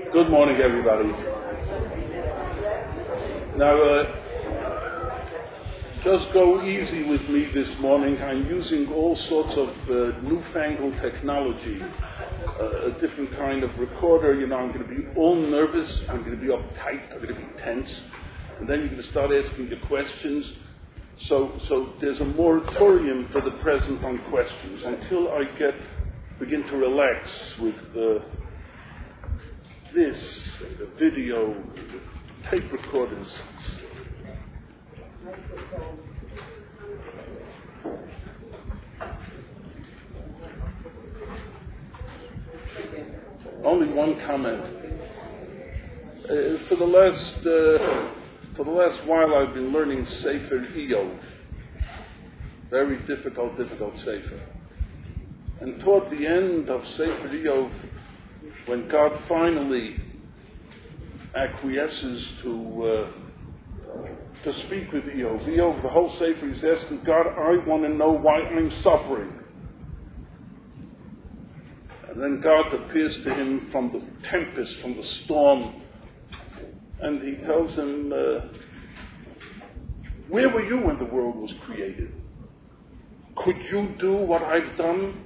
Good morning, everybody. Now, just go easy with me this morning. I'm using all sorts of newfangled technology, a different kind of recorder. I'm going to be all nervous. I'm going to be uptight. I'm going to be tense. And then you're going to start asking the questions. So there's a moratorium for the present on questions until I begin to relax with the video, the tape recorders. Only one comment. For the last while, I've been learning Sefer Iyov. Very difficult Sefer. And toward the end of Sefer Iyov, when God finally acquiesces to speak with Iyov, the whole Sefer, he's asking God, I want to know why I'm suffering. And then God appears to him from the tempest, from the storm, and he tells him, where were you when the world was created? Could you do what I've done?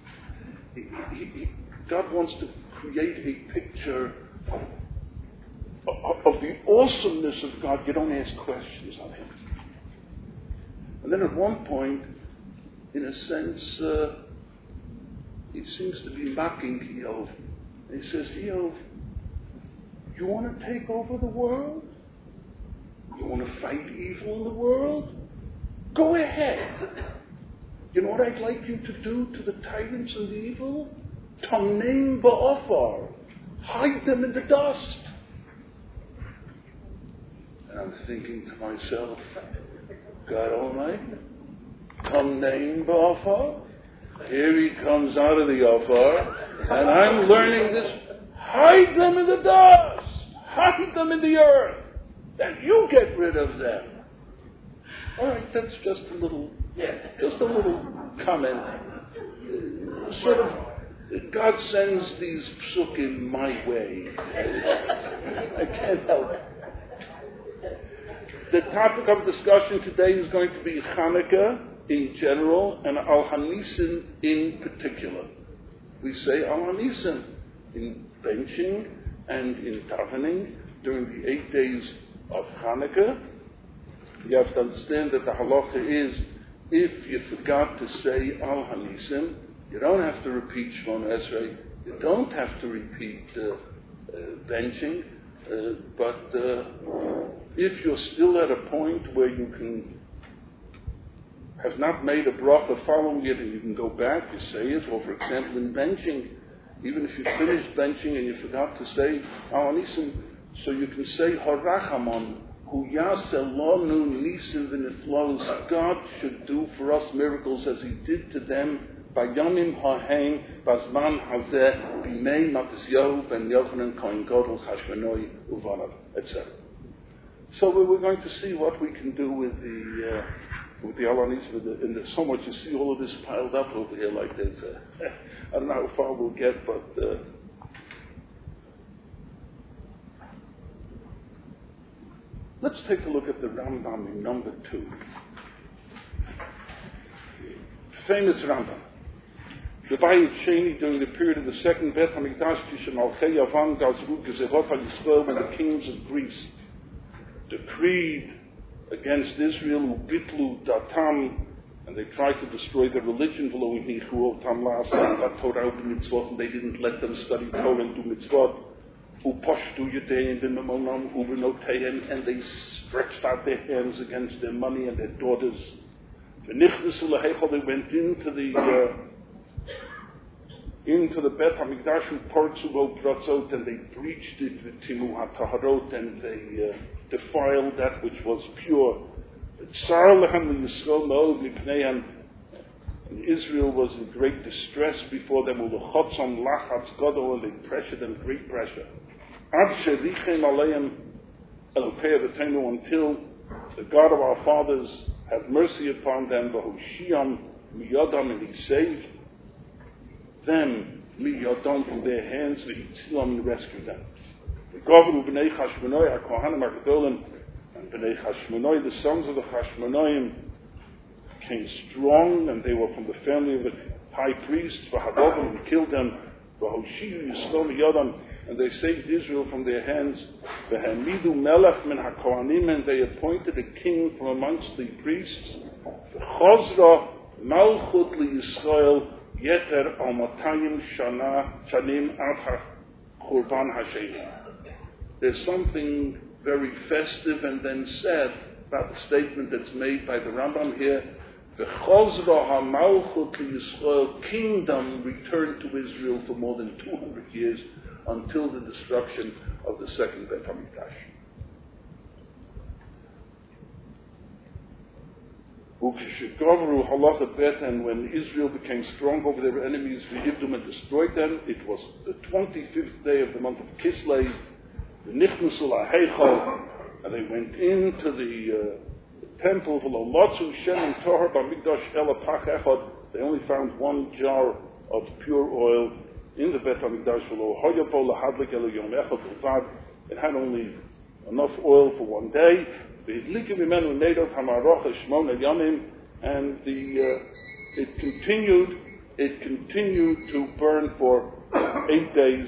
God wants to create a picture of the awesomeness of God. You don't ask questions of him. And then at one point, in a sense, he seems to be mocking Iyov. He says, Iyov, you want to take over the world? You want to fight evil in the world? Go ahead. You know what I'd like you to do to the tyrants and the evil? Tamneim ba'afar. Hide them in the dust. And I'm thinking to myself, God Almighty, Tamneim ba'afar. Here he comes out of the afar, and I'm learning this. Hide them in the dust. Hide them in the earth. And you get rid of them. All right, that's just a little comment. Sort of, God sends these psukim my way. I can't help it. The topic of discussion today is going to be Hanukkah in general and Al Hanisim in particular. We say Al Hanisim in benching and in davening during the 8 days of Hanukkah. You have to understand that the halacha is, if you forgot to say Al Hanisim, you don't have to repeat Shmona Esrei, you don't have to repeat benching, but if you're still at a point where you can have not made a bracha following it and you can go back, you say it, or for example in benching, even if you finished benching and you forgot to say Al Hanisim, so you can say Harachamon, Hu Yaselonu Nisim V'Niflos. God should do for us miracles as he did to them Bayamim Haheim Bazman Hazeh Bimei Matisyahu Ben Yochanan Kohen Gadol Chashmonai Uvanav, etc. So we're going to see what we can do with the Al Hanisim, and there's so much. You see all of this piled up over here like this. I don't know how far we'll get, but let's take a look at the Rambam in number 2. Famous Rambam. The Bayit Sheni, during the period of the second Bet HaMikdash, Kishan Alchei Yavan Gazru Gezerot HaYisrael, when the kings of Greece decreed against Israel, Ubitlu Datam, and they tried to destroy their religion, and they didn't let them study Torah and do mitzvot, and they stretched out their hands against their money and their daughters. They went into the Bet HaMikdash and they breached it with Timu HaTaharot, and they defiled that which was pure. And Israel was in great distress before them, and they pressured them, great pressure. Until the God of our fathers had mercy upon them, and he saved them miyadam from their hands, v'hitzilam rescued them. V'gavru b'nei Chashmonai HaKohanim HaGedolim, and b'nei Chashmonai, the sons of the Chashmonaim, became strong, and they were from the family of the high priests. V'hadavim, and killed them. V'hoshiyu Yisrael miyadam, and they saved Israel from their hands. V'hamidu melech min HaKohanim, and they appointed a king from amongst the priests. V'chozra malchut liYisrael yeter al matayim shanim ad churban hasheni. There's something very festive and then sad about the statement that's made by the Rambam here. V'chozra hamalchut liYisrael, kingdom returned to Israel for more than 200 years until the destruction of the second Beit HaMikdash. And when Israel became strong over their enemies, V'yivdum, and destroyed them, it was the 25th day of the month of Kislev, V'nichnusu la'heichal, and they went into the temple. V'lo matzu shemen tohar b'mikdash ela pach echad. They only found one jar of pure oil in the Beit HaMikdash. V'lo hoyapo lahadlik elu yom echad b'lvad. It had only enough oil for one day. And it continued to burn for 8 days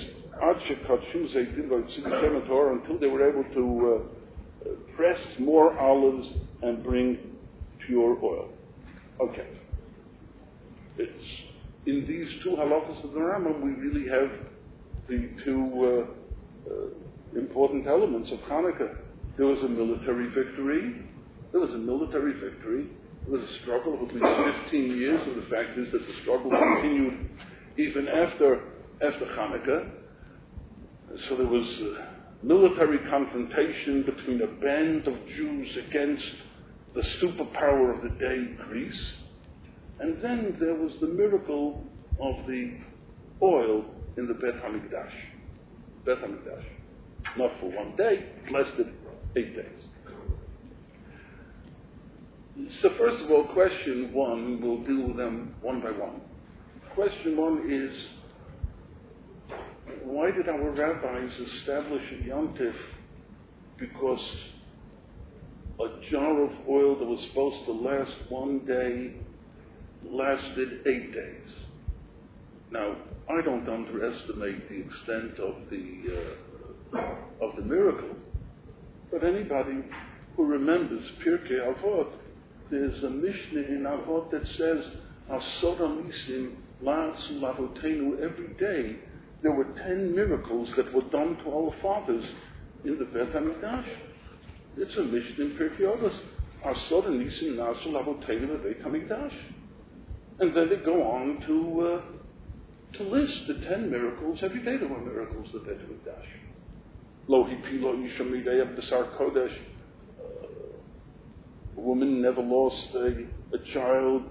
until they were able to press more olives and bring pure oil. Okay. It's in these two halachas of the Rambam we really have the two important elements of Hanukkah. There was a military victory. There was a struggle of at least 15 years, and the fact is that the struggle continued even after Hanukkah. So there was a military confrontation between a band of Jews against the superpower of the day, Greece. And then there was the miracle of the oil in the Beit HaMikdash. Not for one day, it lasted 8 days. So first of all, question one, we'll deal with them one by one. Question one is, why did our rabbis establish a Yom Tif? Because a jar of oil that was supposed to last one day lasted 8 days. Now, I don't underestimate the extent of the miracle. But anybody who remembers Pirkei Avot, there's a Mishnah in Avot that says, Asora Nisim La'asu Lavotenu. Every day there were 10 miracles that were done to our fathers in the Beit HaMikdash. It's a Mishnah in Pirkei Avot. Asora Nisim La'asu Lavotenu in the Beit HaMikdash. And then they go on to list the 10 miracles. Every day there were miracles in the Beit HaMikdash. Lo hipilo yishamidei of B'sar Kodesh. A woman never lost a child,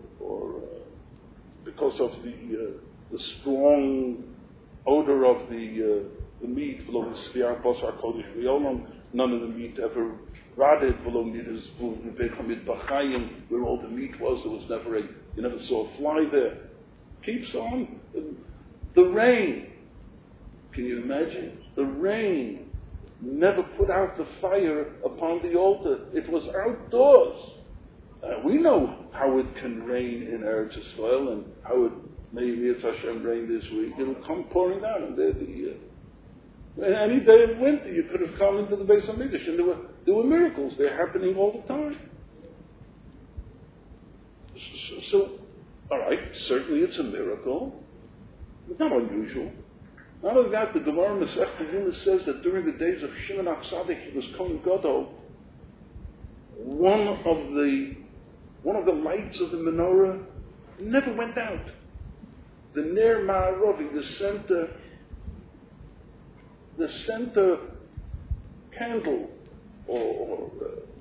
because of the strong odor of the meat. V'lo hisviach B'sar Kodesh v'yolom. None of the meat ever rotted. V'lo nidus v'beit hamid b'chayim, where all the meat was. There was never you never saw a fly there. Keeps on. The rain. Can you imagine? The rain never put out the fire upon the altar. It was outdoors. We know how it can rain in Eretz Yisrael and how it maybe it's Hashem rain this week. It'll come pouring down, and any day of winter you could have come into the Beis HaMikdash, and there were miracles. They're happening all the time. So, all right, certainly it's a miracle. It's not unusual. Not only that, the Gemara Masechta Yuma says that during the days of Shimon HaTzadik, he was Kohen Gadol. One of the lights of the menorah never went out. The Ner Ma'aravi, the center candle or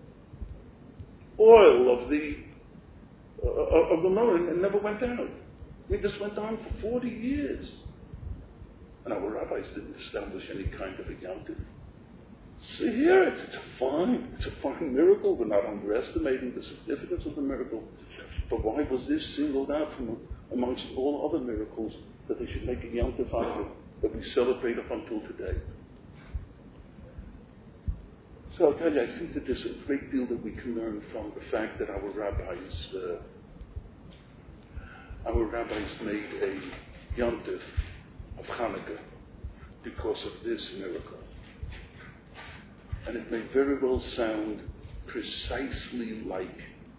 oil of the menorah, never went out. This went on for 40 years. And our rabbis didn't establish any kind of a Yom Tif. So here, it's a fine miracle. We're not underestimating the significance of the miracle. But why was this singled out from amongst all other miracles that they should make a Yom Tov out of it, that we celebrate up until today. So I'll tell you, I think that there's a great deal that we can learn from the fact that our rabbis made a Yom Tov of Hanukkah because of this miracle. And it may very well sound precisely like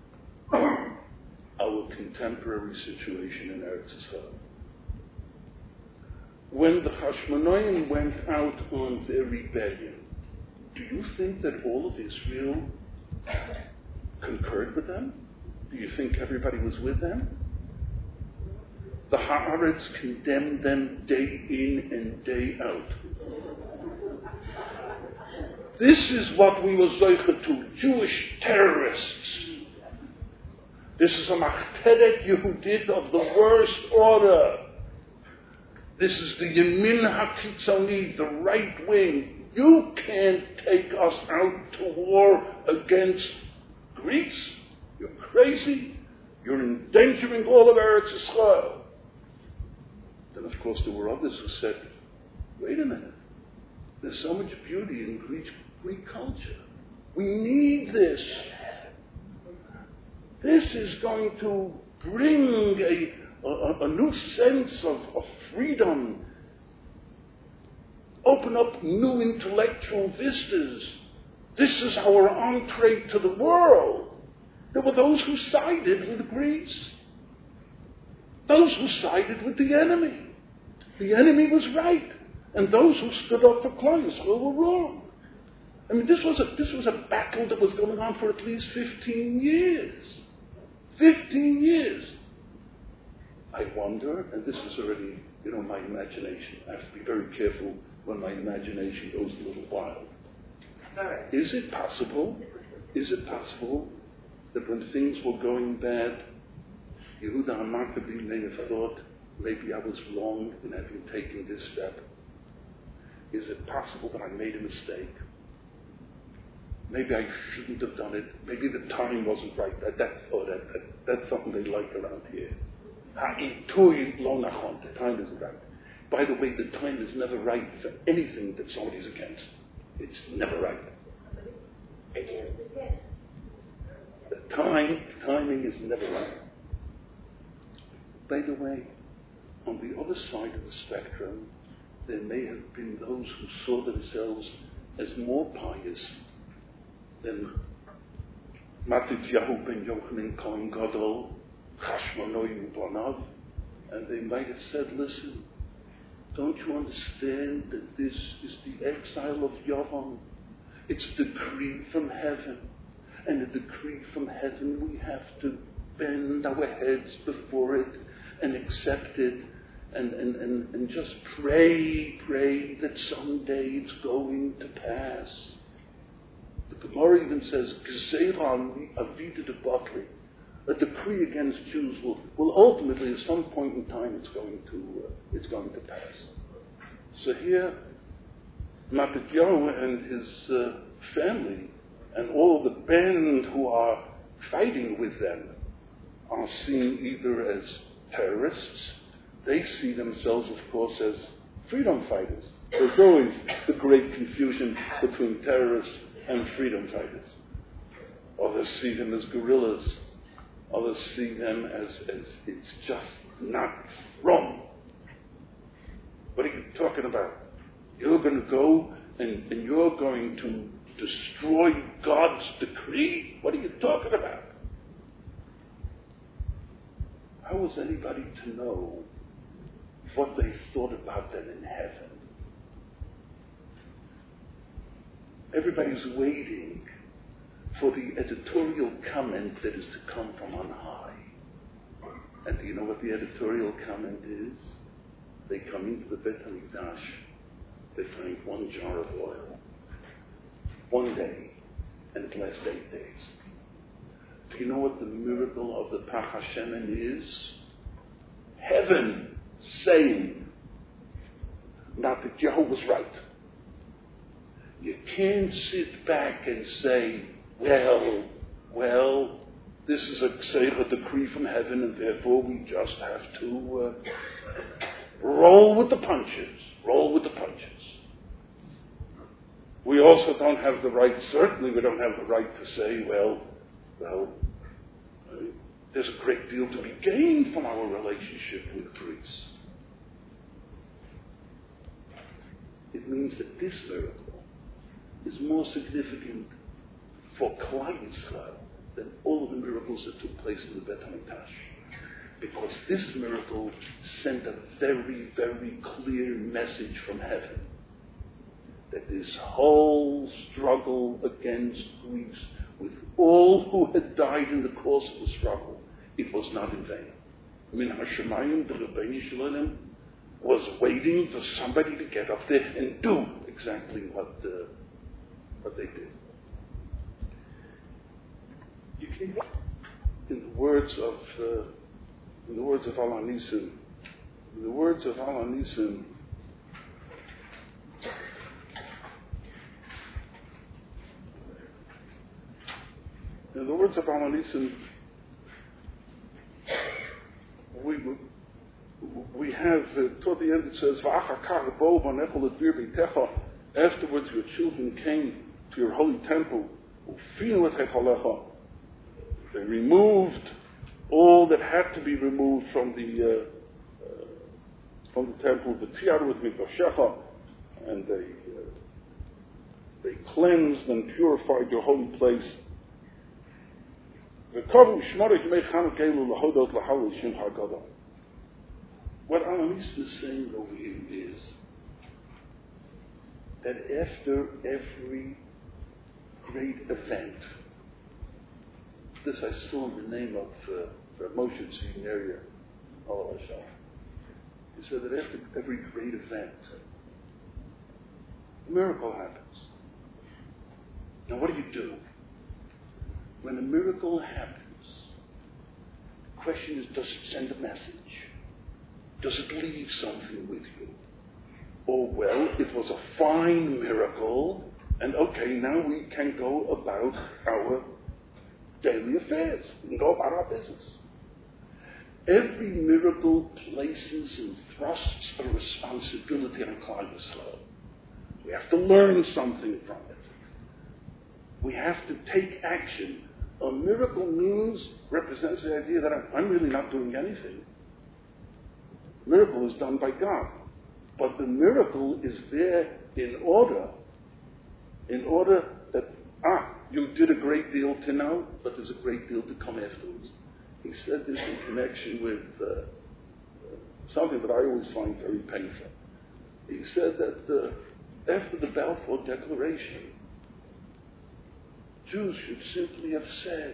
our contemporary situation in Eretz Yisrael. When the Hashmonaim went out on their rebellion, do you think that all of Israel concurred with them? Do you think everybody was with them? The Haaretz condemned them day in and day out. This is what we were zoiche to, Jewish terrorists. This is a Machteret Yehudit of the worst order. This is the Yemin HaKitzoni, the right wing. You can't take us out to war against Greece. You're crazy. You're endangering all of Eretz Yisrael. Then, of course, there were others who said, wait a minute. There's so much beauty in Greek culture. We need this. This is going to bring a new sense of freedom, open up new intellectual vistas. This is our entree to the world. There were those who sided with Greece, those who sided with the enemy. The enemy was right, and those who stood up for Klal Yisrael were wrong. I mean, this was a battle that was going on for at least 15 years. 15 years. I wonder, and this is already, my imagination. I have to be very careful when my imagination goes a little wild. Sorry. Is it possible that when things were going bad, Yehuda HaMaccabee may have thought, maybe I was wrong in having taken this step? Is it possible that I made a mistake? Maybe I shouldn't have done it. Maybe the time wasn't right. That's something they like around here. The time isn't right. By the way, the time is never right for anything that somebody's against. It's never right. The timing is never right. By the way, on the other side of the spectrum, there may have been those who saw themselves as more pious than Matityahu ben Yochanan Kohen Gadol, Chashmonaim Banav, and they might have said, listen, don't you understand that this is the exile of Yavam? It's a decree from heaven. And a decree from heaven, we have to bend our heads before it and accept it and just pray that someday it's going to pass. The Gemara even says, Gzeira Avida de Batli, a decree against Jews will ultimately, at some point in time, it's going to pass. So here, Matityahu and his family and all the band who are fighting with them are seen either as terrorists. They see themselves, of course, as freedom fighters. There's always the great confusion between terrorists and freedom fighters. Others see them as guerrillas. Others see them as it's just not wrong. What are you talking about? You're going to go and you're going to destroy God's decree? What are you talking about? How was anybody to know what they thought about them in heaven? Everybody's waiting for the editorial comment that is to come from on high. And do you know what the editorial comment is? They come into the Beit HaMikdash, they find one jar of oil, one day, and it lasts 8 days. Do you know what the miracle of the Pach HaShemen is? Heaven saying, not that Jehovah was right. You can't sit back and say, well, this is a decree from heaven, and therefore we just have to roll with the punches. Roll with the punches. We also don't have the right, certainly we don't have the right to say, well, there's a great deal to be gained from our relationship with Greece. It means that this miracle is more significant for Klal Yisrael than all of the miracles that took place in the Beit HaMikdash. Because this miracle sent a very, very clear message from heaven that this whole struggle against Greece, with all who had died in the course of the struggle, it was not in vain. Min HaShamayim, the Rebbeinu Shalom, was waiting for somebody to get up there and do exactly what they did. You can, in the words of Al HaNisim, in the words of Al HaNisim, in the words of Al HaNisim, we have, toward the end it says, afterwards your children came to your holy temple, they removed all that had to be removed from the temple, the tiaru with mikvashecha, and they cleansed and purified your holy place. What Al HaNisim is saying over here is that after every great event, this I saw in the name of Moshe Tzvi Neria, Allah Hashem. He said that after every great event, a miracle happens. Now what do? When a miracle happens, the question is, does it send a message? Does it leave something with you? Or, well, it was a fine miracle, and okay, now we can go about our daily affairs. We can go about our business. Every miracle places and thrusts a responsibility on Klal Yisrael. We have to learn something from it. We have to take action. A miracle represents the idea that I'm really not doing anything. Miracle is done by God. But the miracle is there in order that, you did a great deal to now, but there's a great deal to come afterwards. He said this in connection with something that I always find very painful. He said that after the Balfour Declaration, Jews should simply have said,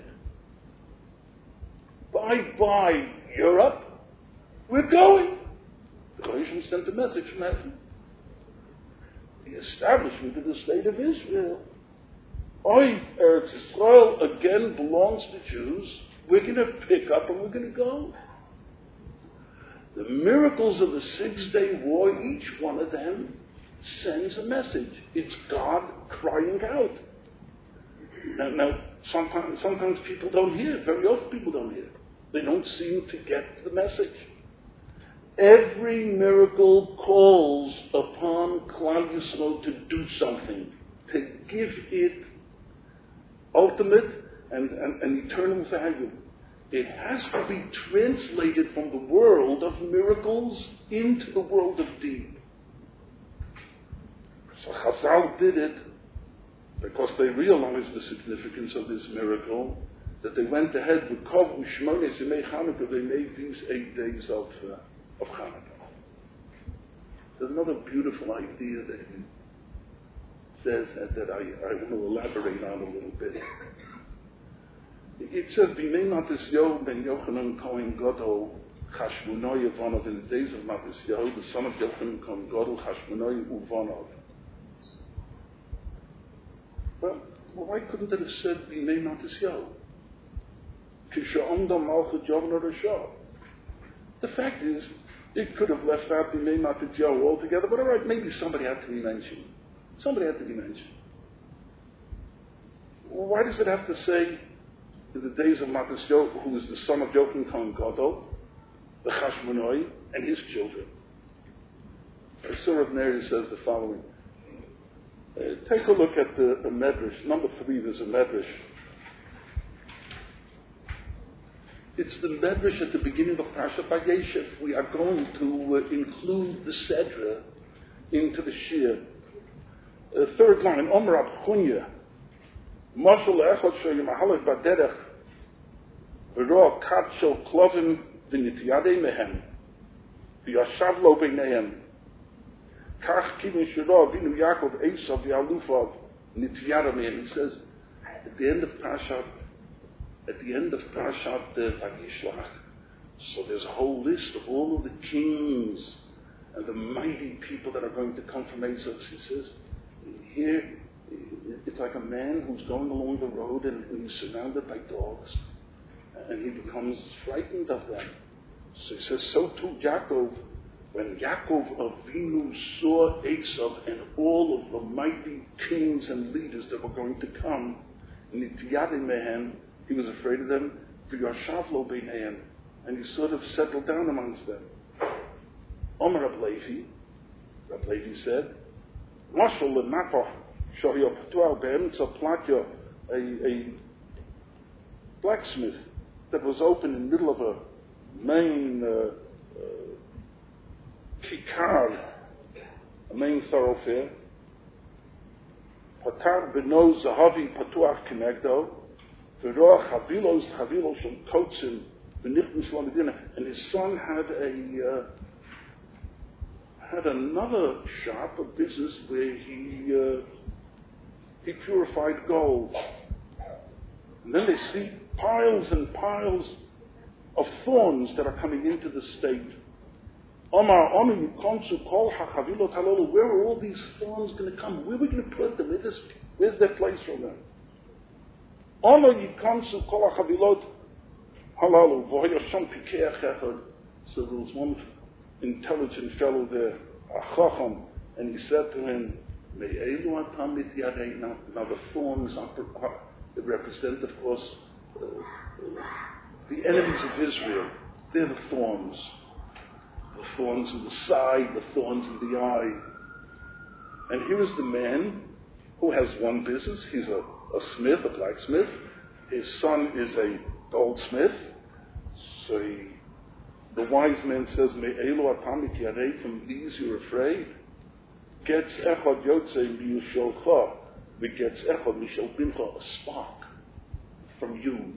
bye-bye, Europe, we're going. The Galatians sent a message from heaven. The establishment of the state of Israel. Eretz Israel again belongs to Jews. We're going to pick up and we're going to go. The miracles of the 6-day war, each one of them sends a message. It's God crying out. Now sometimes people don't hear. Very often people don't hear. They don't seem to get the message. Every miracle calls upon Klal Yisrael to do something, to give it ultimate and eternal value. It has to be translated from the world of miracles into the world of deed. So Chazal did it because they realized the significance of this miracle, that they went ahead with Kov U'Shmones Yemei Chanukah. They made these 8 days of Chanukah. There's another beautiful idea that he says that I want to elaborate on a little bit. It says, B'nei Matisyahu ben Yochanan Kohen Gadol Chashmonai Uvanov. In the days of Matisyahu, the son of Yochanan Kohen Gadol Chashmonai Uvanov. Well, why couldn't it have said B'nei Matisyahu? Kisha'omda Malchut Yavna Rashah. The fact is, it could have left out B'nei Matisyahu altogether, but all right, maybe somebody had to be mentioned. Well, why does it have to say, in the days of Matisyahu, who was the son of Yochanan Kohen Gadol, the Chashmonai, and his children? Surah Neri says the following. Take a look at the Medrash. Number 3, there's a Medrash. It's the Medrash at the beginning of Parashat Vayeshev. We are going to include the Sedra into the Shir. Third line, Omer Rab Chunya, Mashal Echad Shoy Mahalach Baderech, V'ro Kat Shel Klovim V'nityadei Mehem, V'yashav Lo Beinehem, Kach Kivin Shiro V'inu Yaakov Esav V'alufav Nityada Mehem. He says, at the end of Parashat Vayishlach, so there's a whole list of all of the kings and the mighty people that are going to come from Esav. He says, here, it's like a man who's going along the road and he's surrounded by dogs, and he becomes frightened of them. So he says, so too Yaakov, when Yaakov Avinu saw Esav and all of the mighty kings and leaders that were going to come, Nityadim Mehen, he was afraid of them, V'yashav Lo Beinehem, and he sort of settled down amongst them. Omer Rab Levi said, Mashal Lenafach Shohyo Patual Be'emtza Platya, a blacksmith that was open in the middle of a main kikar, a main thoroughfare. Patar Beno Zahavi Patuach Kenegdo, V'roach Chavilos Shel Kotzim V'nichtim Shel Medina, and his son had another shop, a business where he purified gold. And then they see piles and piles of thorns that are coming into the state. Where are all these thorns going to come? Where are we going to put them? Where's their place for them? So there was one intelligent fellow there, a chacham, and he said to him, now the thorns they represent, of course, the enemies of Israel. They're the thorns in the side, the thorns in the eye. And here is the man who has one business. He's a smith, a blacksmith. His son is a goldsmith. So the wise man says, from these you're afraid. Gets echad yotze miyusholcha, v'gets echad mishal bincha, a spark from you.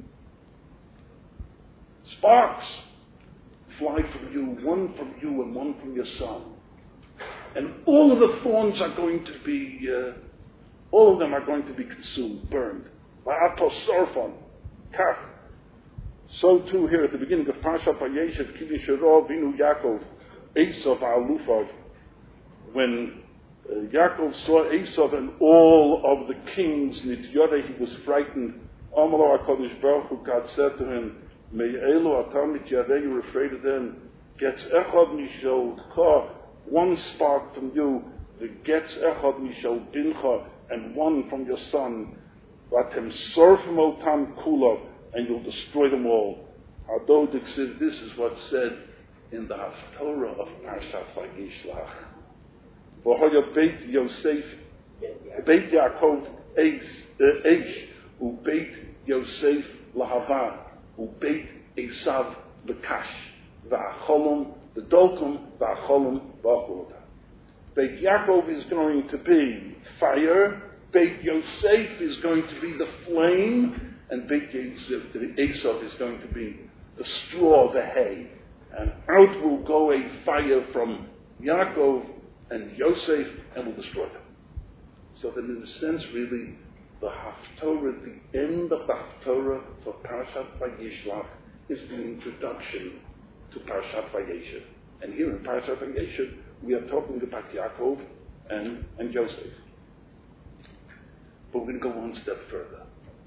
Sparks fly from you, one from you and one from your son. And all of the thorns are going to be, all of them are going to be consumed, burned. Va'atos sorfon, kach. So too here at the beginning of Parashat Vayeshev, Kivin Shiro V'inu Yaakov, Esav V'alufav, when Yaakov saw Esav and all of the kings, Nityada, he was frightened. Amalo HaKadosh Baruch Hu, God said to him, Me'elu atam Nityada, you're afraid of them. Gets echad mishalcha, one spark from you. The gets echad mishal bincha, and one from your son. Vatem sorfim otam kulav, and you'll destroy them all. Adodik says this is what's said in the Haftorah of Parashat Vayishlach. V'hoya Beit Yosef, Beit Yaakov Eish, uBeit Yosef Lahava, uBeit Esav Lekash, V'acholom V'dolkom V'acholom V'achulota. Beit Yaakov is going to be fire. Beit Yosef is going to be the flame, and Beit Esav is going to be the straw, the hay. And out will go a fire from Yaakov and Yosef, and will destroy them. So that in a sense, really, the Haftorah, the end of the Haftorah for Parashat Vayishlach is the introduction to Parashat Vayeshev. And here in Parashat Vayeshev, we are talking about Yaakov and Yosef. But we're going to go one step further.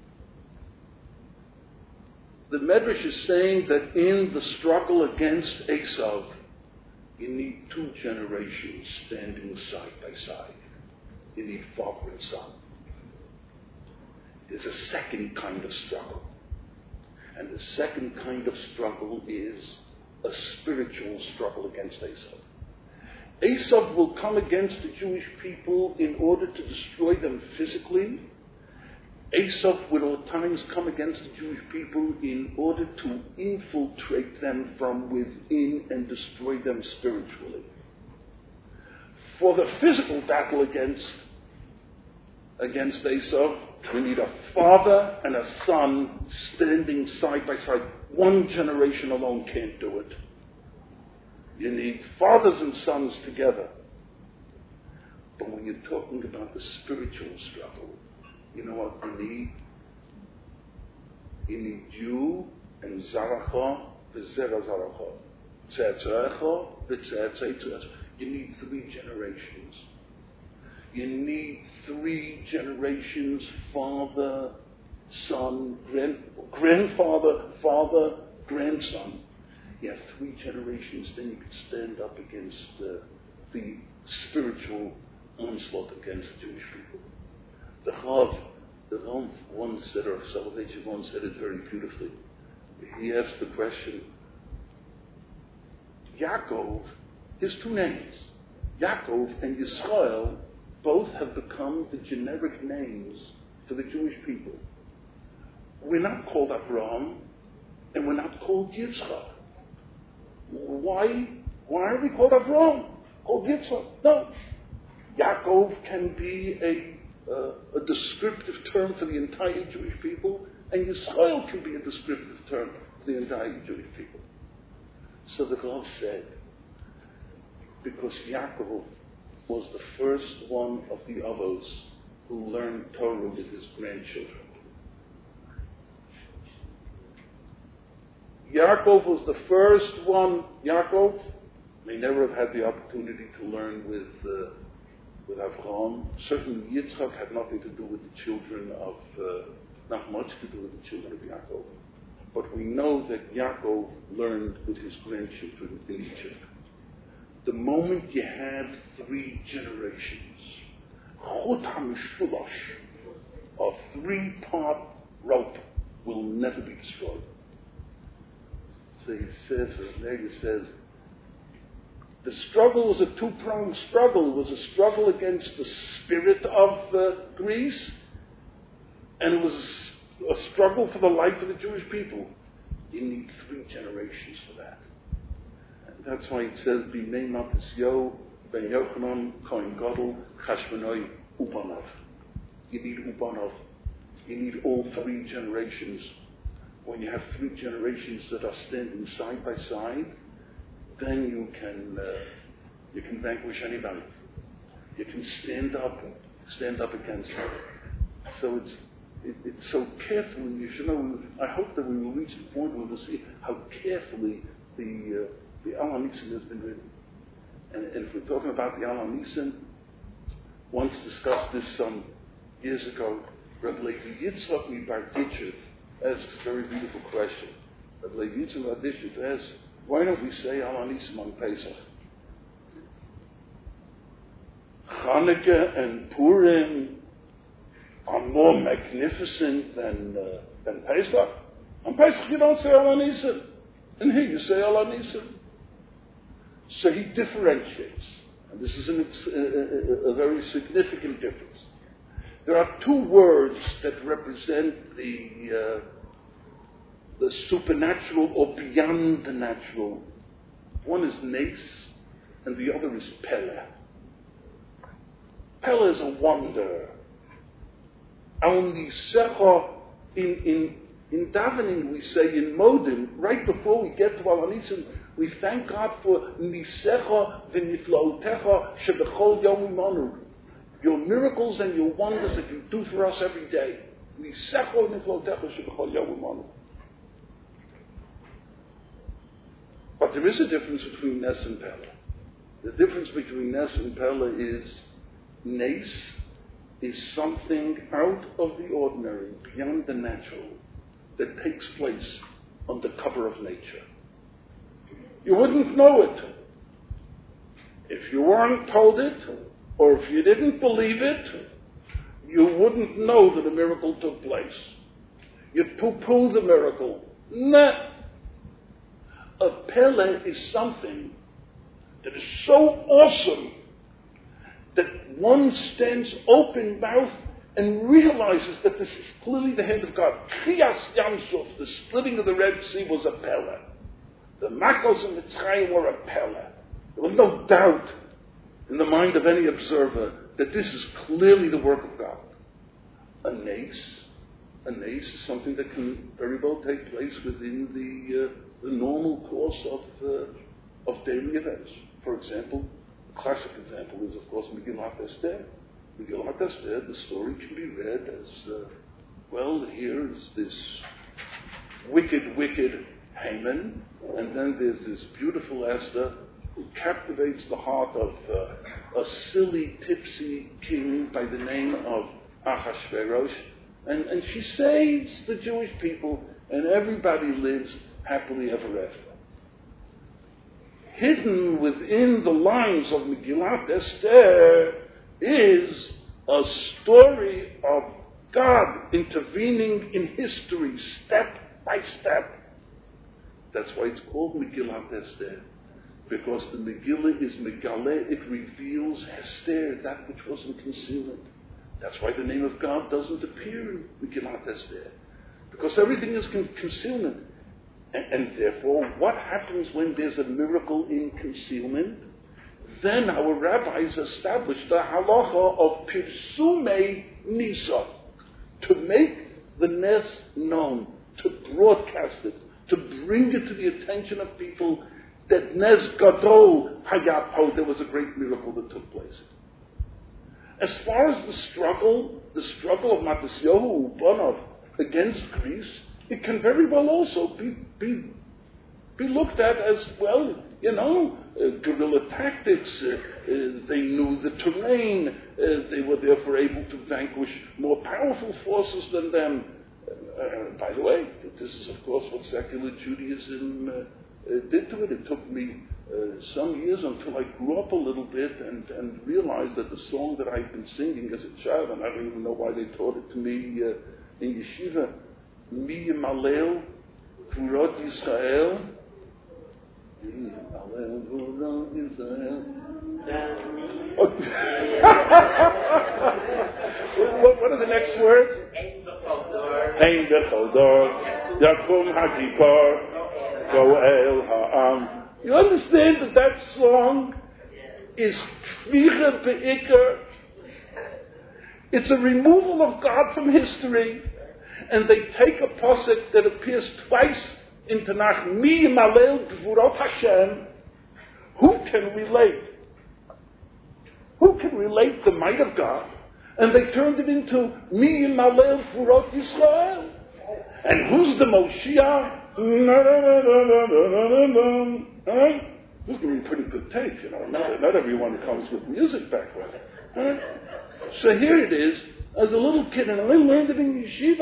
The Medrash is saying that in the struggle against Esav, you need two generations standing side by side. You need father and son. There's a second kind of struggle. And the second kind of struggle is a spiritual struggle against Esav. Esav will come against the Jewish people in order to destroy them physically. Esav will at times come against the Jewish people in order to infiltrate them from within and destroy them spiritually. For the physical battle against Esav, we need a father and a son standing side by side. One generation alone can't do it. You need fathers and sons together. But when you're talking about the spiritual struggle, you know what you need? You need you and Zaracha, V'zera Zaracha. Tzetzerecha, V'tzetzetzerecha. You need 3 generations. You need 3 generations, father, son, grandfather, father, grandson. You have 3 generations, then you can stand up against the spiritual onslaught against the Jewish people. The Rav once said, or Soloveitchik once said it very beautifully. He asked the question, Yaakov, his 2 names, Yaakov and Yisrael, both have become the generic names for the Jewish people. We're not called Avraham, and we're not called Yitzchak. Why are we called Avraham? Called Yitzchak? No. Yaakov can be a descriptive term for the entire Jewish people, and Yisrael can be a descriptive term for the entire Jewish people. So the Rav said, because Yaakov was the first one of the Avos who learned Torah with his grandchildren. Yaakov was the first one. Yaakov may never have had the opportunity to learn with Avraham. Certainly Yitzchak had nothing to do with the children of, not much to do with the children of Yaakov. But we know that Yaakov learned with his grandchildren in Egypt. The moment you have 3 generations, Chut HaMishulash, a 3-part rope will never be destroyed. So he says, as Nega says, the struggle was a 2-pronged struggle. It was a struggle against the spirit of Greece, and it was a struggle for the life of the Jewish people. You need 3 generations for that. That's why it says, B'nei Matisyo, Ben Yochanan, Kohen Gadol, Chashmonai, Ubanov. You need Ubanov. You need all 3 generations. When you have 3 generations that are standing side by side, then you can vanquish anybody. You can stand up against them. So it's so carefully. You should know. I hope that we will reach the point where we'll see how carefully the Al HaNisim has been written. And if we're talking about the Al HaNisim, once discussed this some years ago, Rabbi Levi Yitzchak Mibarditchev asks a very beautiful question. Rabbi Levi Yitzchak Mibarditchev asks, why don't we say Al HaNisim on Pesach? Chanukah and Purim are more magnificent than Pesach. On Pesach you don't say Al HaNisim. And here you say Al HaNisim. So he differentiates. And this is a very significant difference. There are 2 words that represent the supernatural or beyond the natural. One is Nes, and the other is Pele. Pele is a wonder. In davening, we say in Modim, right before we get to Al HaNisim, we thank God for Nisecha v'niflaotecha shebechol yom imanu. Your miracles and your wonders that you do for us every day. Nisecha v'niflaotecha shebechol yom imanu. But there is a difference between Nes and Pele. The difference between Nes and Pele is Nes is something out of the ordinary, beyond the natural, that takes place on the cover of nature. You wouldn't know it if you weren't told it, or if you didn't believe it. You wouldn't know that a miracle took place. You'd poo-poo the miracle. Nah. A Pele is something that is so awesome that one stands open mouthed and realizes that this is clearly the hand of God. Kriyas Yamsuf, the splitting of the Red Sea, was a pella. The Makos and Mitzrayim were a pella. There was no doubt in the mind of any observer that this is clearly the work of God. A nace is something that can very well take place within the normal course of daily events. For example, a classic example is, of course, Megillat Esther. Megillat Esther, the story can be read as, here is this wicked Haman, and then there's this beautiful Esther who captivates the heart of a silly, tipsy king by the name of Ahasuerus, and she saves the Jewish people, and everybody lives happily ever after. Hidden within the lines of Megillat Esther is a story of God intervening in history step by step. That's why it's called Megillat Esther, because the Megillah is Megale, it reveals Esther, that which wasn't concealed. That's why the name of God doesn't appear in Megillat Esther, because everything is concealment. And therefore, what happens when there's a miracle in concealment? Then our rabbis established the halacha of Pirsume Nisa, to make the Nes known, to broadcast it, to bring it to the attention of people that Nes Gadol Hayapo, there was a great miracle that took place. As far as the struggle of Matisyahu Ubanov against Greece, it can very well also be looked at as, guerrilla tactics. They knew the terrain. They were therefore able to vanquish more powerful forces than them. By the way, this is, of course, what secular Judaism did to it. It took me some years until I grew up a little bit and realized that the song that I'd been singing as a child, and I don't even know why they taught it to me in yeshiva, Mi Yimalel Gvurot Yisrael, Mi Yimalel Gvurot Yisrael. What are the next words? Ein bechol dor, Yakum Hakikor, Goel Ha'am. You understand that song is Kvicha Be'ikar. It's a removal of God from history. And they take a posuk that appears twice in Tanakh, Mi Yimalel Gvurot Hashem. Who can relate? Who can relate the might of God? And they turned it into Mi Yimalel Gvurot Yisrael. And who's the Moshiach? This is going to be a pretty good take, Not everyone comes with music background. So here it is. As a little kid, and I learned it in yeshiva.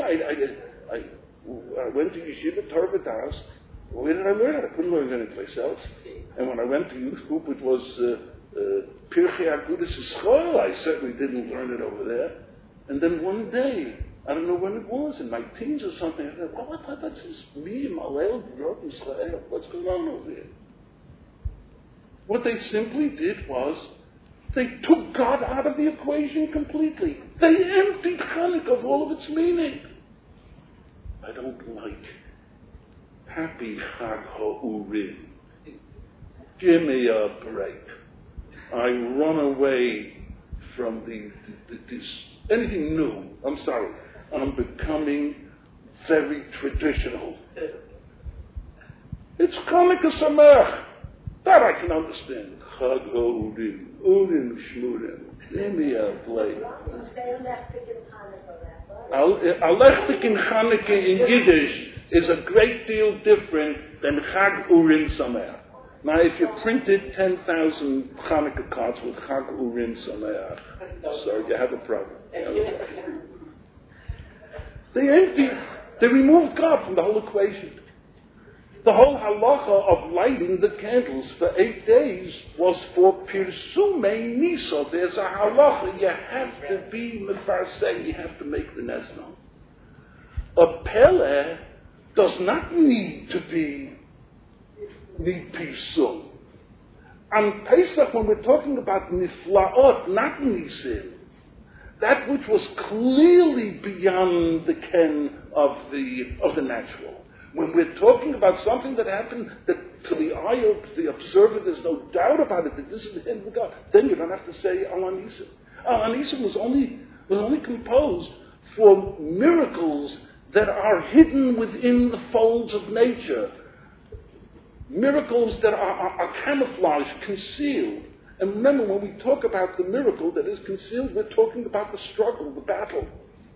I went to yeshiva Torvadas. Where did I learn it? I couldn't learn it anyplace else. And when I went to youth group, it was Pirchei Agudas Yisrael. I certainly didn't learn it over there. And then one day, I don't know when it was, in my teens or something, I thought, what's this? Mi Yimalel Gvurot Yisrael. What's going on over here? What they simply did was, they took God out of the equation completely. They emptied Chanukah of all of its meaning. I don't like Happy Chag HaUrim. Give me a break. I run away from this anything new. I'm sorry. I'm becoming very traditional. It's Chanukah Sameach. That I can understand. Chag HaUrim. Urim Shmurim. Give me a break. Alechtik in Chanukah in Yiddish is a great deal different than Chag Urim Sameach. Now, if you printed 10,000 Chanukah cards with Chag Urim Sameach, so you have a problem. They removed God from the whole equation. The whole halacha of lighting the candles for 8 days was for Pirsume Nisa. There's a halacha. You have to be mefarseh. You have to make the nes known. A pele does not need Pirsum. On Pesach, when we're talking about niflaot, not nisim, that which was clearly beyond the ken of the natural. When we're talking about something that happened that to the eye of the observer, there's no doubt about it, that this is the hand of God, then you don't have to say Al Hanisim. Al Hanisim was only composed for miracles that are hidden within the folds of nature. Miracles that are camouflaged, concealed. And remember, when we talk about the miracle that is concealed, we're talking about the struggle, the battle.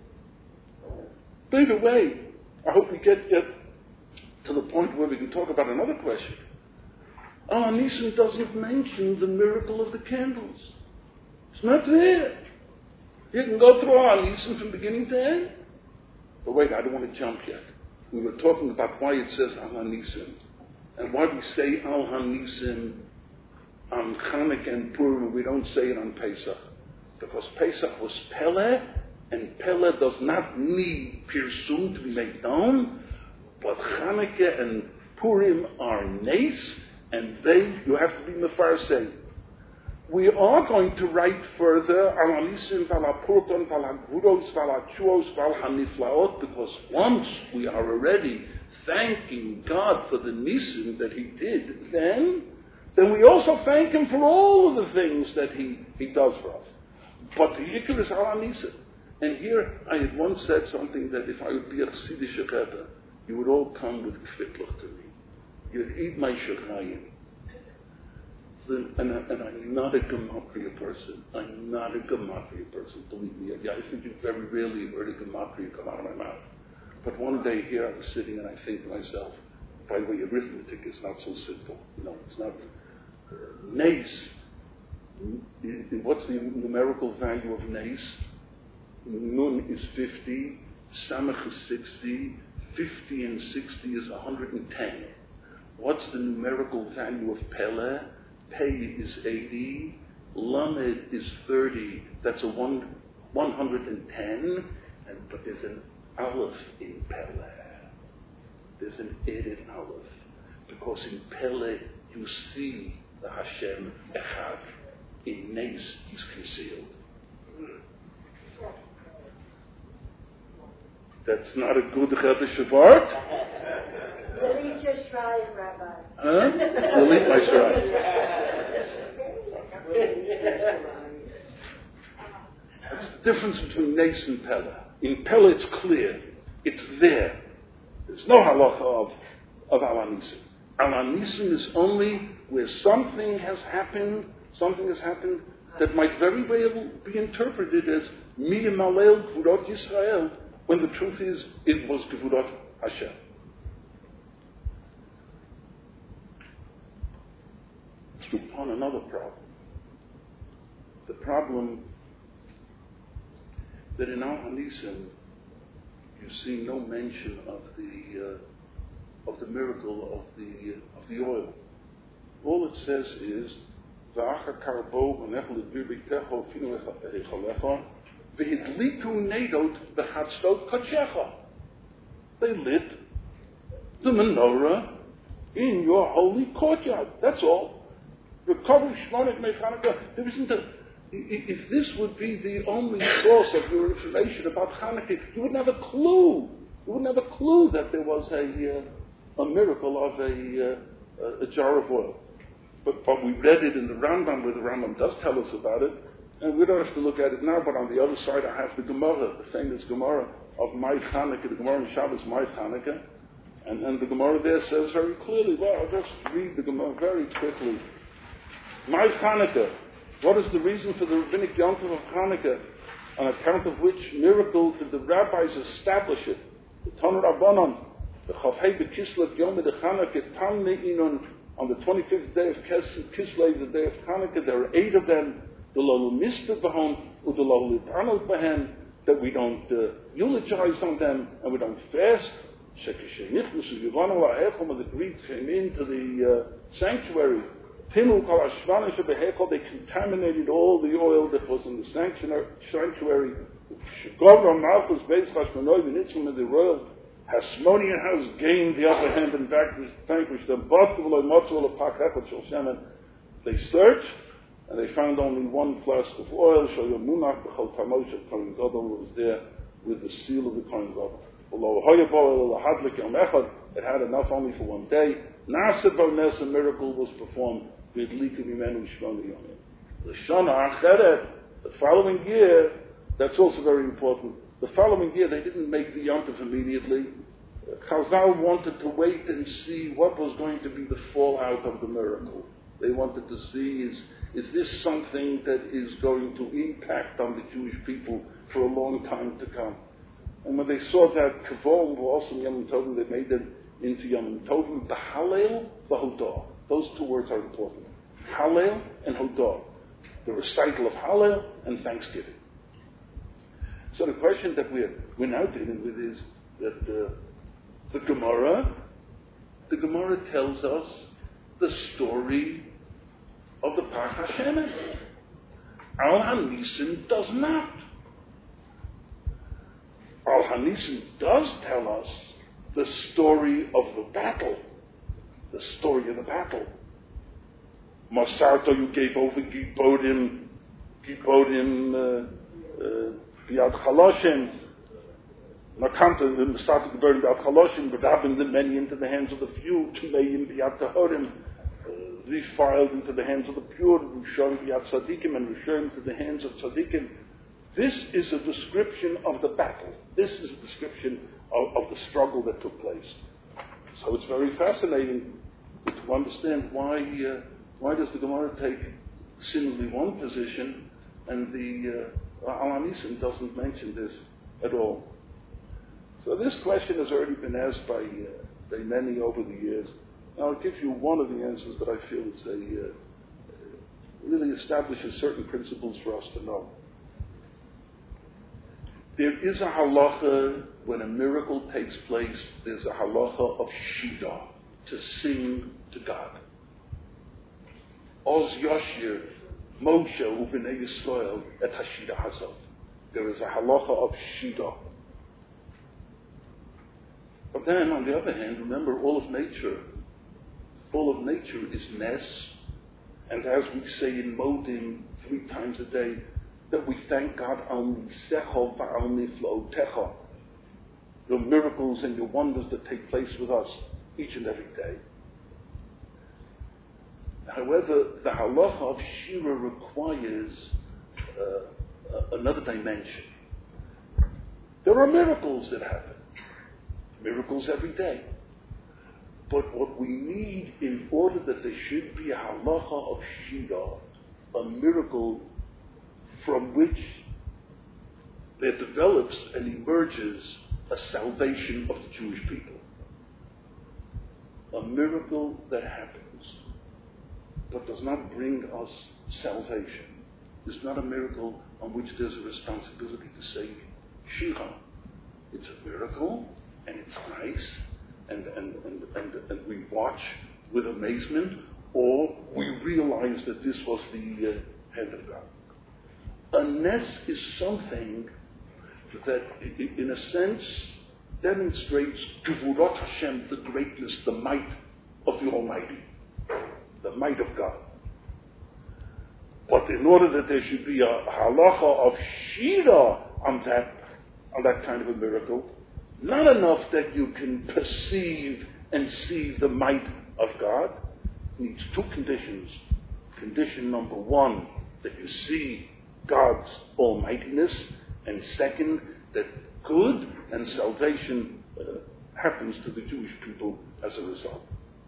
By the way, I hope we get to the point where we can talk about another question. Al Hanisim doesn't mention the miracle of the candles. It's not there. You can go through Al Hanisim from beginning to end. But wait, I don't want to jump yet. We were talking about why it says Al Hanisim. And why we say Al Hanisim on Chanukah and Purim, we don't say it on Pesach. Because Pesach was Pele, and Pele does not need Pirsum to be made known, but Chanukah and Purim are Nes, and you have to be Mefarseh. We are going to write further Al Hanisim, Val HaPurton, Val HaGvuros, Val HaTshuos, Val HaNiflaot, because once we are already thanking God for the Nisim that He did, then we also thank Him for all of the things that He does for us. But the Yikr is Al Hanisim. And here I had once said something that if I would be a Chassidish Rebbe, you would all come with kvitlich to me. You'd eat my shechayim. And I'm not a gematria person. I'm not a gematria person, believe me. I think you very rarely heard a gematria come out of my mouth. But one day here I was sitting and I think to myself, by the way, arithmetic is not so simple. It's not. Nes. What's the numerical value of Nes? Nun is 50, Samach is 60, 50 and 60 is 110. What's the numerical value of Pele? Pei is 80, Lamed is 30, that's a 110, but there's an Aleph in Pele. There's an added Aleph. Because in Pele you see the Hashem Echad. In Nes he's concealed. That's not a good Rebbe word. Delete your shrine, Rabbi. Huh? Delete my shrine. That's the difference between Nes and Pele. In Pele it's clear. It's there. There's no halacha of Al Hanisim. Al Hanisim is only where something has happened that might very well be interpreted as Mi Yamalel Gvurot Yisrael, when the truth is, it was Gvurot Hashem. To upon another problem. The problem that in Al Hanisim you see no mention of the miracle of the oil. All it says is V'achar karbo v'nechel edbir finu echalecha v'hidliku nedot b'chatztot kodshecha. They lit the menorah in your holy courtyard. That's all. There isn't if this would be the only source of your information about Hanukkah, you wouldn't have a clue. You wouldn't have a clue that there was a miracle of a jar of oil. But we read it in the Rambam, where the Rambam does tell us about it, and we don't have to look at it now, but on the other side I have the Gemara, the famous Gemara of Ma'at Hanukkah, the Gemara in Shabbos, Ma'at Hanukkah, and the Gemara there says very clearly, well, I'll just read the Gemara very quickly. Ma'at Hanukkah, what is the reason for the rabbinic Yom Tov of Hanukkah, on account of which miracle did the rabbis establish it? The Tanu Rabbanon, the Chavhei B'Kislev Yom Hanukkah, Tamne Inon, on the 25th day of Kislev, the day of Hanukkah, there are 8 of them, the Lolu Mispeh B'Hom, the Lolu Litanot B'Hem, that we don't eulogize on them, and we don't fast. When the Greeks came into the sanctuary, they contaminated all the oil that was in the sanctuary. The royal Hasmonean house gained the upper hand and vanquished them. They searched, and they found only one flask of oil. Shoya Munach b'chol Tamosh of Kohen Gadol was there with the seal of the Kohen Gadol. It had enough only for one day. A miracle was performed with Likum Shmoni on it. The Shana Acheret, the following year, that's also very important. The following year, they didn't make the Yontif immediately. Chazal wanted to wait and see what was going to be the fallout of the miracle. They wanted to see, is this something that is going to impact on the Jewish people for a long time to come? And when they saw that Kavod were also in Yom Tovim, they made them into Yom Tovim, B'Halel, B'Hodah. Those two words are important. Halel and Hodah. The recital of Halel and Thanksgiving. So the question that we're now dealing with is that the Gemara tells us the story of the Pach HaShemen. Al HaNisim does not. Al HaNisim does tell us the story of the battle. The story of the battle. Masarto, you gave over Gibodim, Biad Chaloshim. Nakanta, the Masarto Gibodim Biad Chaloshim, B'dabim the many into the hands of the few, Tumeim Biad Tahorim, defiled into the hands of the pure, Rishon Biad Tzadikim, and Rishon into the hands of Tzadikim. This is a description of the battle. This is a description of the struggle that took place. So it's very fascinating to understand why does the Gemara take seemingly one position and the Al HaNisim doesn't mention this at all. So this question has already been asked by many over the years. Now I'll give you one of the answers that I feel really establishes certain principles for us to know. There is a halacha when a miracle takes place. There's a halacha of shida, to sing to God. Oz Yoshir, Moshe u'bnei Yisrael et hashida hazot. There is a halacha of shida. But then, on the other hand, remember, all of nature is nes, and as we say in Modim 3 times a day, that we thank God al nisecho va'al niflotecha, your miracles and your wonders that take place with us each and every day. However, the halacha of Shira requires another dimension. There are miracles that happen. Miracles every day. But what we need in order that there should be a halacha of Shira, a miracle from which there develops and emerges a salvation of the Jewish people. A miracle that happens, but does not bring us salvation. It's not a miracle on which there's a responsibility to say Shira. It's a miracle, and it's nice, and we watch with amazement, or we realize that this was the hand of God. A nes is something that, in a sense, demonstrates Gevurot Hashem, the greatness, the might of the Almighty, the might of God. But in order that there should be a halacha of shira on that kind of a miracle, not enough that you can perceive and see the might of God. It needs 2 conditions. Condition number 1, that you see God's almightiness, and second, that good and salvation happens to the Jewish people as a result.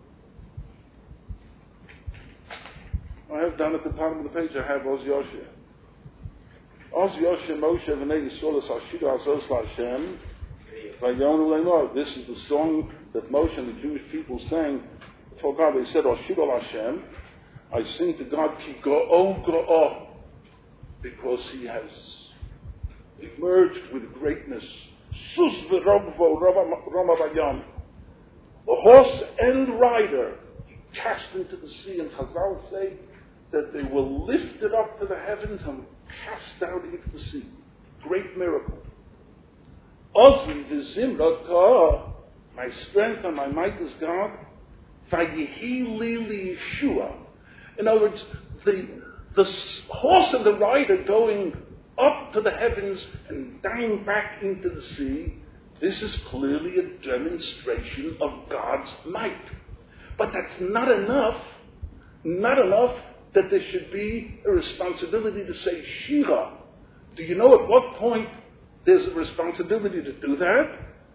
I have down at the bottom of the page, I have Oz Yoshia. Oz Yoshia Moshe v'nei Yisrael Hashida Hazos LaHashem Vayonu Leimor. This is the song that Moshe and the Jewish people sang for God. They said, Hashida LaHashem, I sing to God, Ki Go'o Go'o, because He has emerged with greatness. Sus v'rogvo Rama Vayam. The horse and rider cast into the sea, and Chazal say that they were lifted up to the heavens and cast out into the sea. Great miracle. Ozi v'zimrat ka'ah, my strength and my might is God. Vayihi li Yeshua, In other words, the horse and the rider going up to the heavens and down back into the sea, this is clearly a demonstration of God's might. But that's not enough that there should be a responsibility to say Shira. Do you know at what point there's a responsibility to do that?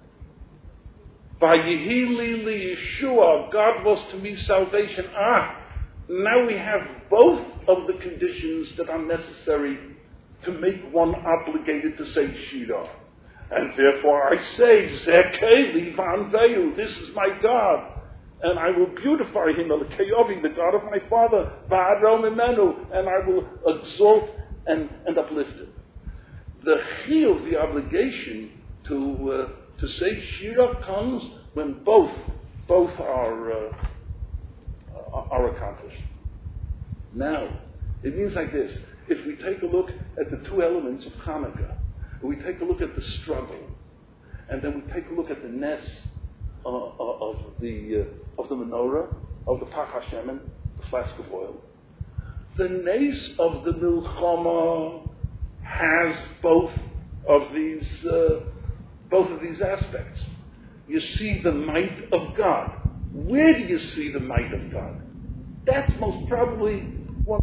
By Yehili li Yeshua, God was to me salvation. Now we have both of the conditions that are necessary to make one obligated to say Shira. And therefore I say, Zekeli Vanveyu, this is my God. And I will beautify him, Keyovi, the God of my father, Va'adrom Imenu, and I will exalt and uplift him. The chiyuv, the obligation to say Shira comes when both are accomplished. Now, it means like this. If we take a look at the two elements of Hanukkah, we take a look at the struggle, and then we take a look at the nes of the menorah, of the Pach HaShemen, the flask of oil. The nes of the milchama has both of these aspects. You see the might of God. Where do you see the might of God? That's most probably one.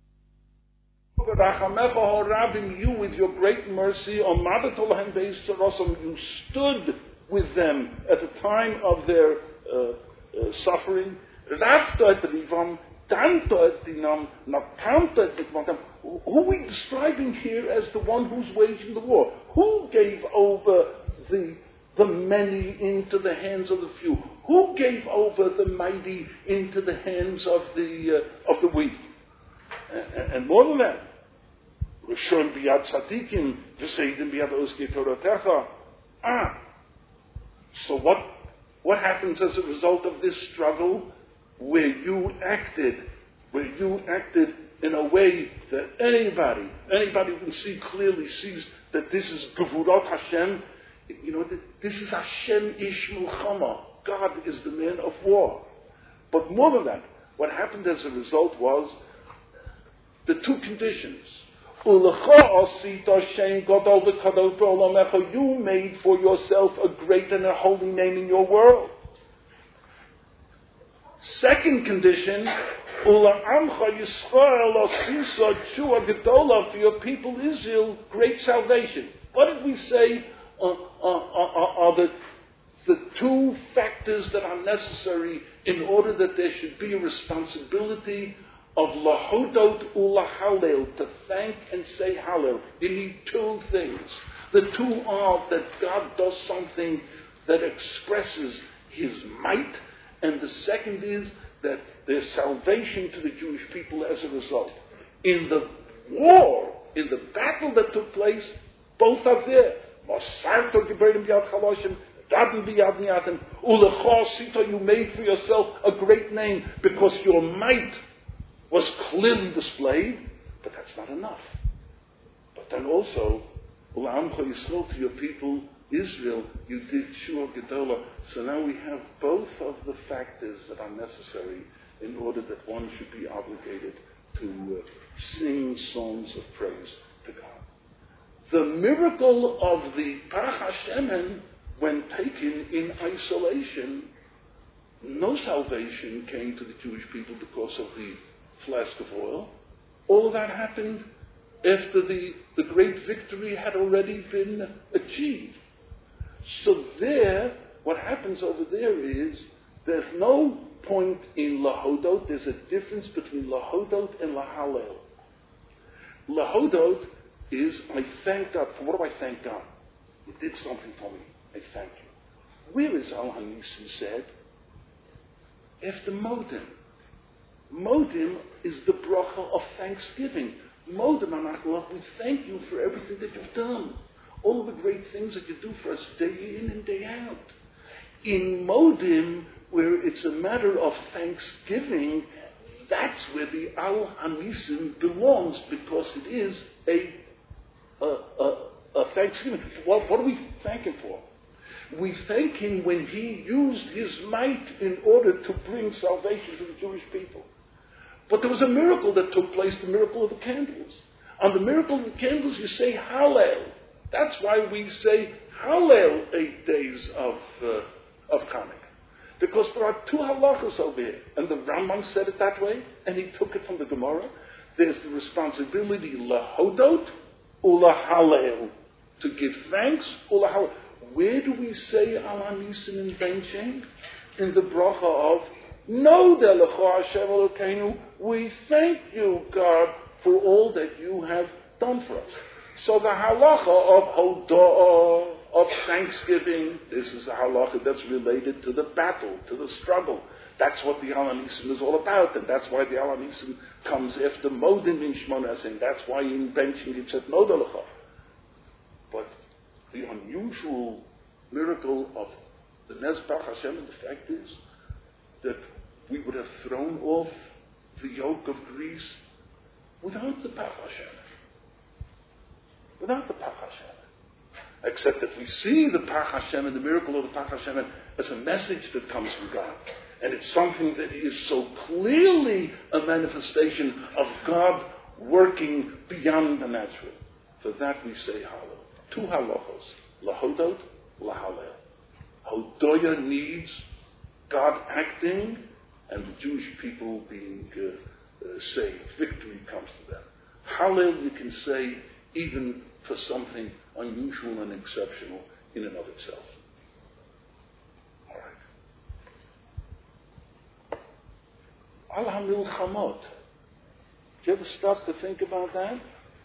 You, with your great mercy, you stood with them at the time of their suffering. Who are we describing here as the one who's waging the war? Who gave over the many into the hands of the few? Who gave over the mighty into the hands of the weak? And more than that, Rishon biyad tzadikim, v'seidim biyad oskei torotecha. So what happens as a result of this struggle, where you acted in a way that anybody who can see clearly sees that this is Gevurot Hashem. You know, this is Hashem Ish Milchama. God is the man of war. But more than that, what happened as a result was the two conditions. You made for yourself a great and a holy name in your world. Second condition, for your people Israel, great salvation. What did we say are the two factors that are necessary in order that there should be a responsibility of lahodot ulahalel, to thank and say hallel? You need two things. The two are that God does something that expresses his might, and the second is that there's salvation to the Jewish people as a result. In the war, in the battle that took place, both are there. You made for yourself a great name because your might was clearly displayed, but that's not enough. But then also, to your people Israel, you did Shua Gedola. So now we have both of the factors that are necessary in order that one should be obligated to sing songs of praise to God. The miracle of the Pach HaShemen, when taken in isolation, no salvation came to the Jewish people because of the flask of oil. All of that happened after the great victory had already been achieved. So there, what happens over there is, there's no point in lahodot. There's a difference between lahodot and lahalel. Lahodot is, I thank God. For what do I thank God? You did something for me. I thank you. Where is Al Hanisim said? After Modim. Modim is the bracha of thanksgiving. Modim, we thank you for everything that you've done. All the great things that you do for us day in and day out. In Modim, where it's a matter of thanksgiving, that's where the Al Hanisim belongs, because it is a thanksgiving. What do we thank him for? We thank him when he used his might in order to bring salvation to the Jewish people. But there was a miracle that took place, the miracle of the candles. On the miracle of the candles, you say Hallel. That's why we say Hallel 8 days of Hanukkah. Because there are two halachas over here. And the Rambam said it that way, and he took it from the Gemara. There's the responsibility lahodot ulahallel, to give thanks ulahallel. Where do we say al hanisim in benching? In the bracha of Noda lecha Hashem Elokeinu, we thank you, God, for all that you have done for us. So the halacha of hoda'ah, of thanksgiving, this is a halacha that's related to the battle, to the struggle. That's what the Al Hanisim is all about, and that's why the Al Hanisim comes after Modim in Shmona Esrei. That's why in benching it's at Noda lecha. But the unusual miracle of the Nezbach Hashem, and the fact is that we would have thrown off the yoke of Greece without the Pach Hashem. Without the Pach Hashem. Except that we see the Pach Hashem and the miracle of the Pach Hashem as a message that comes from God. And it's something that is so clearly a manifestation of God working beyond the natural. For that we say Hallel. Two halachos. Lahodot, lahallel. Hodoya needs God acting and the Jewish people being saved. Victory comes to them. Hallel you can say even for something unusual and exceptional in and of itself. All right. Al HaMilchamot. Did you ever stop to think about that?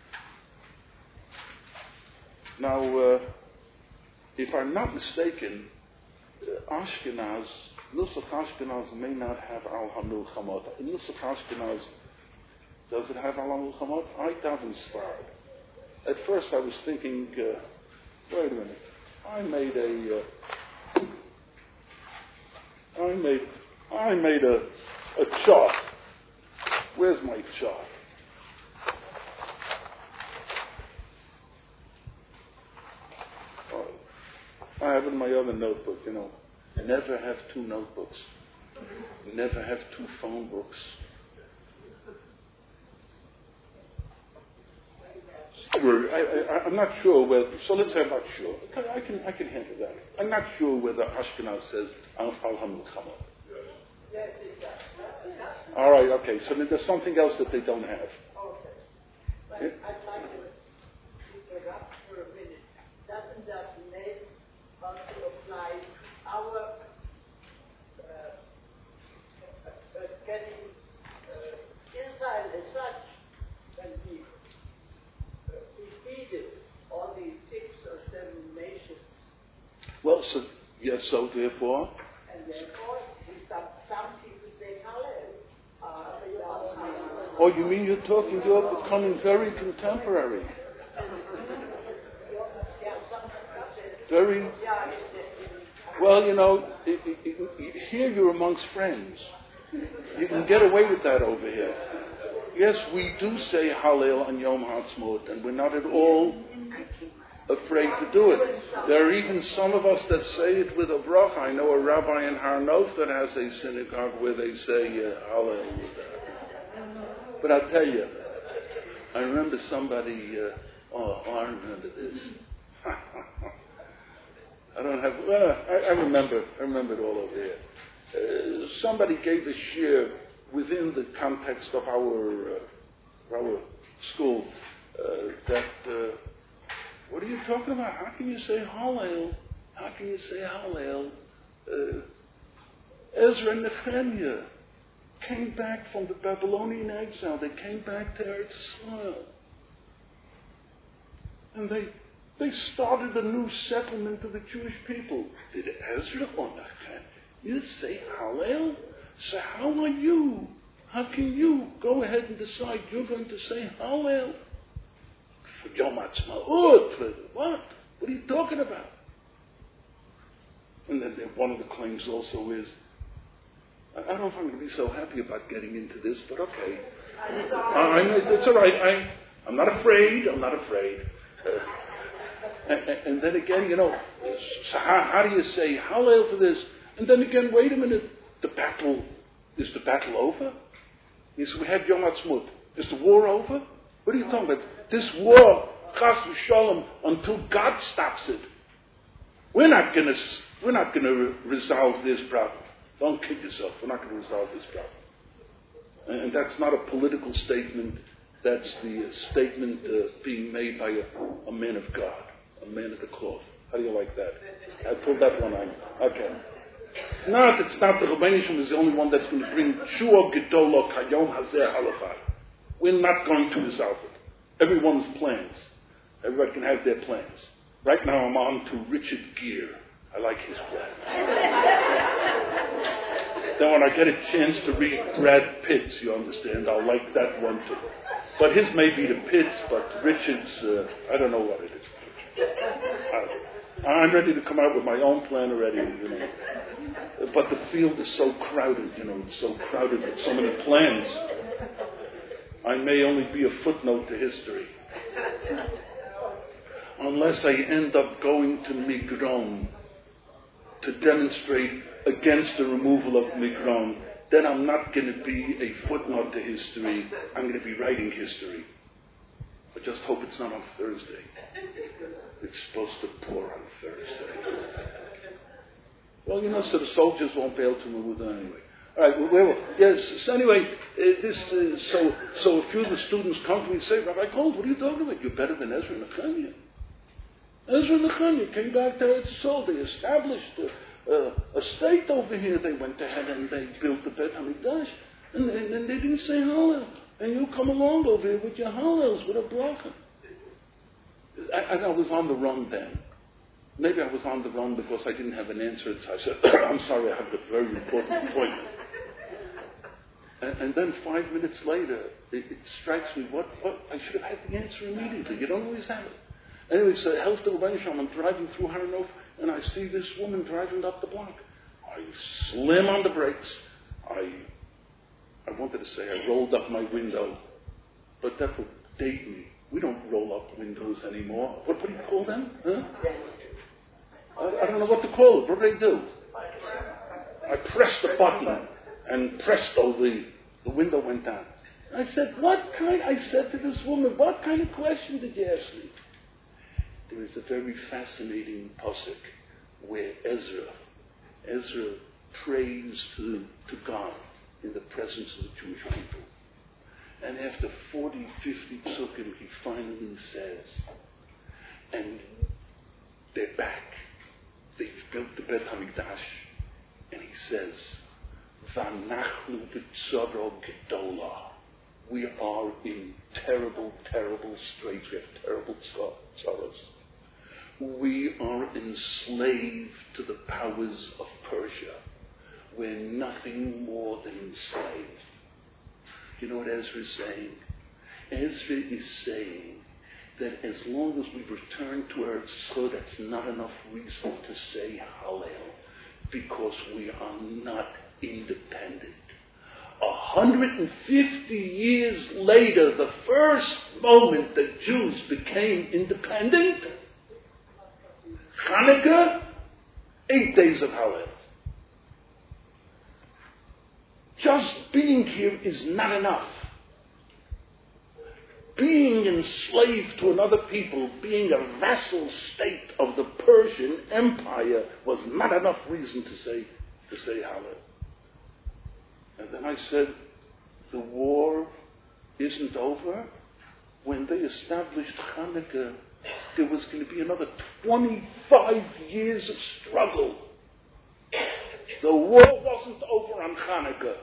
Now, if I'm not mistaken, Ashkenaz, Nusach Ashkenaz may not have Al HaMilchamot. Nusach Ashkenaz, does it have Al HaMilchamot? I haven't Sfarad. At first I was thinking, wait a minute, I made a chart. Where's my chart? I have in my other notebook, never have two notebooks. Never have two phone books. I'm not sure whether, so let's say I'm not sure. I can handle that. I'm not sure whether Ashkenaz says Al HaMilchamot. Yes, it does. All right, okay, so then there's something else that they don't have. Okay. But Yeah? I'd like to interrupt for a minute. Doesn't that Nes also apply to our getting Israel as such when he defeated all the 6 or 7 nations? Well, so, yes, so therefore? And therefore, some people say Hallel. Oh, you mean you're becoming very contemporary. Very, well, here you're amongst friends. You can get away with that over here. Yes, we do say Hallel on Yom Ha'atzmaut, and we're not at all afraid to do it. There are even some of us that say it with a bracha. I know a rabbi in Har Nof that has a synagogue where they say Hallel with that. But I'll tell you, I remember somebody, I remember this. I don't have, I remember it all over here. Somebody gave a shiur within the context of our school that, what are you talking about? How can you say Hallel? How can you say Hallel? Ezra and Nehemiah came back from the Babylonian exile. They came back to Eretz Israel. And they started a new settlement of the Jewish people. Did Ezra or Nehemiah say Hallel? So how are you? How can you go ahead and decide you're going to say Hallel? For Yom Ha'atzmaut? For what? What are you talking about? And then one of the claims also is, I don't know if I'm going to be so happy about getting into this, but okay. It's all right. I'm not afraid. And then again, so how do you say Hallel for this? And then again, wait a minute. Is the battle over? He said, we had Yom Ha'atzmaut. Is the war over? What are you talking about? This war, chas v'sholom, until God stops it. We're not going to resolve this problem. Don't kid yourself. We're not going to resolve this problem. And that's not a political statement. That's the statement being made by a man of God, a man of the cloth. How do you like that? I pulled that one on. Okay. It's not the Rebbeinu Shalom is the only one that's going to bring Shua Gedolo Kayom Hazeh Halachah. We're not going to resolve it. Everyone's plans. Everybody can have their plans. Right now I'm on to Richard Gere. I like his plan. Then when I get a chance to read Brad Pitt's, you understand, I'll like that one too. But his may be the Pitts, but Richard's, I don't know what it is. I'm ready to come out with my own plan already, But the field is so crowded, it's so crowded with so many plans. I may only be a footnote to history. Unless I end up going to Migron to demonstrate against the removal of Migron, then I'm not going to be a footnote to history. I'm going to be writing history. I just hope it's not on Thursday. It's supposed to pour on Thursday. Well, so the soldiers won't be able to move it anyway. All right, yes, so anyway, so a few of the students come to me and say, Rabbi Gold, what are you talking about? You're better than Ezra and Nehemiah. Ezra and Nehemiah came back to Eretz Yisrael. They established a state over here. They went ahead and they built the Beit HaMikdash. And they didn't say Hallel. And you come along over here with your Hallels, with a bracha. I was on the run then. Maybe I was on the run because I didn't have an answer. So I said, I'm sorry, I have a very important appointment. And then 5 minutes later, it strikes me, what? I should have had the answer immediately. You don't always have it. Anyway, so Helf the Rebbeinu Shalom, I'm driving through Har Nof, and I see this woman driving up the block. I slam on the brakes. I wanted to say I rolled up my window, but that would date me. We don't roll up windows anymore. What do you call them? Huh? I don't know what to call it. What do they do? I pressed the button, and presto, the window went down. I said, I said to this woman, what kind of question did you ask me? There is a very fascinating pasuk where Ezra prays to God in the presence of the Jewish people. And after 40, 50 psukim, he finally says, and they're back. They've built the Beit HaMikdash. And he says, V'anachnu b'tzara gedola. We are in terrible, terrible straits. We have terrible sorrows. We are enslaved to the powers of Persia. We're nothing more than enslaved. You know what Ezra is saying? Ezra is saying that as long as we return to Eretz Yisrael, that's not enough reason to say Hallel, because we are not independent. 150 years later, the first moment that Jews became independent, Hanukkah, 8 days of Hallel. Just being here is not enough. Being enslaved to another people, being a vassal state of the Persian Empire was not enough reason to say Hallel. And then I said, the war isn't over. When they established Hanukkah, there was going to be another 25 years of struggle. The war wasn't over on Hanukkah.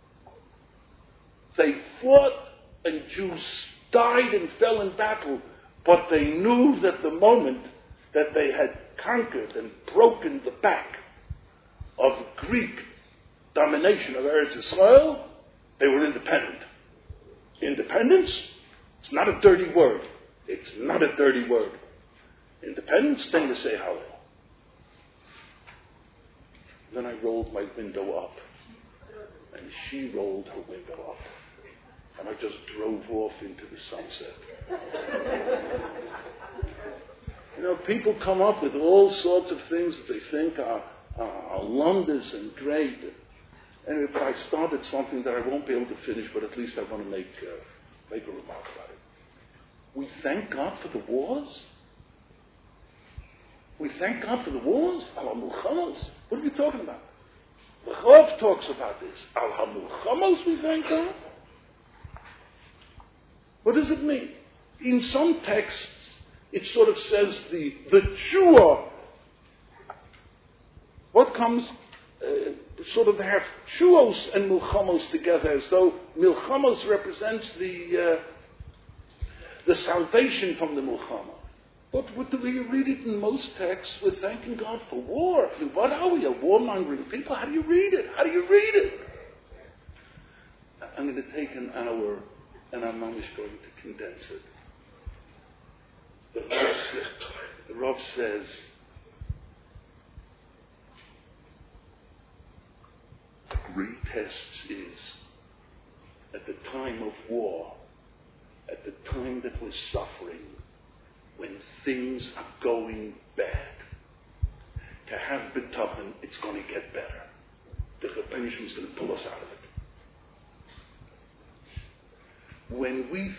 They fought and Jews died and fell in battle, but they knew that the moment that they had conquered and broken the back of Greek domination of Eretz Yisrael, they were independent. Independence? It's not a dirty word. It's not a dirty word. Independence, then you say Hallel. Then I rolled my window up, and she rolled her window up, and I just drove off into the sunset. People come up with all sorts of things that they think are wondrous and great. Anyway, but I started something that I won't be able to finish, but at least I want to make a remark about it. We thank God for the wars. We thank God for the wars. Al-Mulchamos. What are you talking about? The Chav talks about this. Al-Mulchamos, we thank God. What does it mean? In some texts, it sort of says the Chua. What comes, sort of they have Chuos and Milchamos together, as though Milchamos represents the salvation from the Milchama. But do we read it in most texts? We're thanking God for war. I mean, what are we, a warmongering people? How do you read it? How do you read it? I'm going to take an hour, and I'm not going to condense it. The Rav says, the great test is, at the time of war, at the time that we're suffering, when things are going bad, to have bitachon, it's going to get better. The Rebbeinu is going to pull us out of it. When we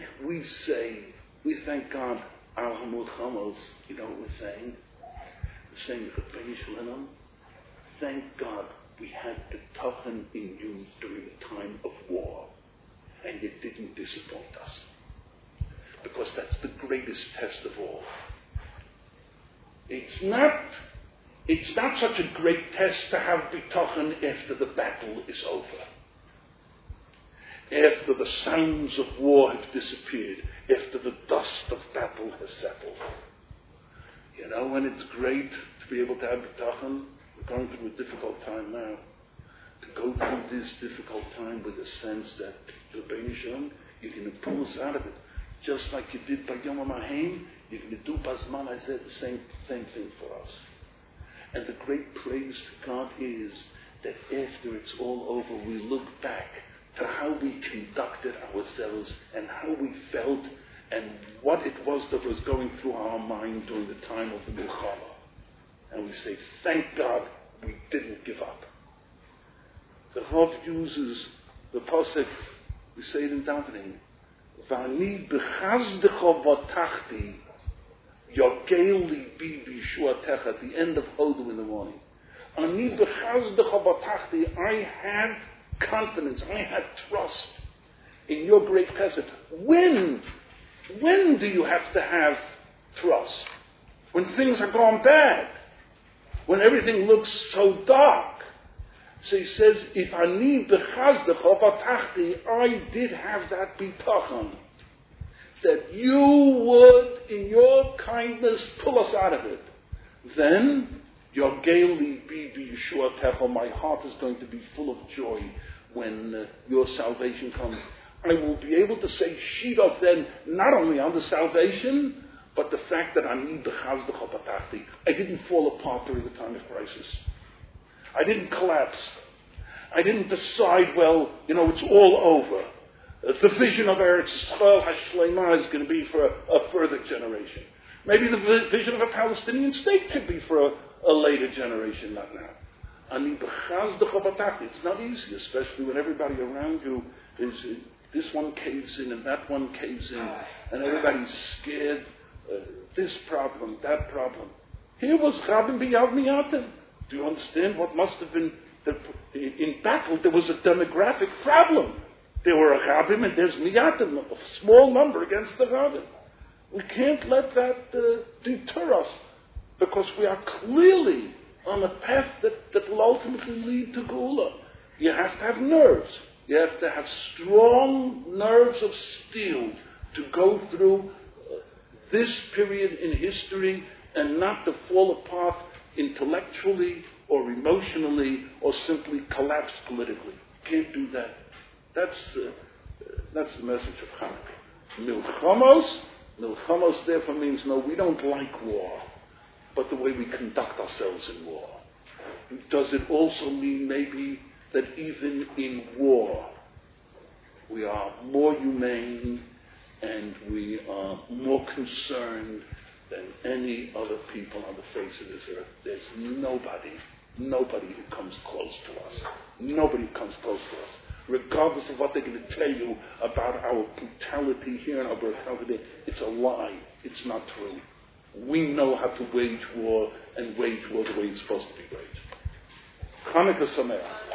thank God, Al HaMulchamos, you know what we're saying? We're saying, Rebbeinu Shalom, thank God we had bitachon in you during the time of war, and it didn't disappoint us. Because that's the greatest test of all. It's not such a great test to have bitachon after the battle is over. After the sounds of war have disappeared. After the dust of battle has settled. You know, when it's great to be able to have bitachon, we're going through a difficult time now. To go through this difficult time with a sense that the Rebbeinu Shalom, you're going to pull us out of it. Just like you did by Yom HaMahim, you're going to do Bazman Hazeh, the same thing for us. And the great praise to God is that after it's all over, we look back to how we conducted ourselves and how we felt and what it was that was going through our mind during the time of the Milchama. And we say, thank God we didn't give up. The Rav uses the pasuk, we say it in davening, V'ani b'chazdecha v'tachti yogel libi b'yeshuatecha, at the end of Hodu in the morning. Ani b'chazdecha v'tachti, I had confidence, I had trust in your great chesed. When do you have to have trust? When things are going bad. When everything looks so dark. So he says, if ani b'chazdecha v'tachti, I did have that bitachon, that you would, in your kindness, pull us out of it. Then, your gaily be Yeshua, my heart is going to be full of joy when your salvation comes. I will be able to say Shidov then, not only on the salvation, but the fact that ani b'chazdecha v'tachti, I didn't fall apart during the time of crisis. I didn't collapse. I didn't decide, well, it's all over. The vision of Eretz Yisrael Hashleimah is going to be for a further generation. Maybe the vision of a Palestinian state could be for a later generation, not now. It's not easy, especially when everybody around you is, this one caves in and that one caves in, and everybody's scared, this problem, that problem. Here was Rabin B'Yav Miyatim. Do you understand what must have been? In battle, there was a demographic problem. There were a Rabim and there's Miyatim, a small number against the Rabim. We can't let that deter us, because we are clearly on a path that will ultimately lead to Geula. You have to have nerves. You have to have strong nerves of steel to go through this period in history and not to fall apart intellectually or emotionally or simply collapse politically. You can't do that. That's the message of Hanukkah. Milchamos therefore means, no, we don't like war, but the way we conduct ourselves in war. Does it also mean maybe that even in war we are more humane and we are more concerned than any other people on the face of this earth? There's nobody nobody who comes close to us. Nobody comes close to us. Regardless of what they're going to tell you about our brutality here and our brutality there, it's a lie. It's not true. We know how to wage war and wage war the way it's supposed to be waged. Hanukkah Sameach.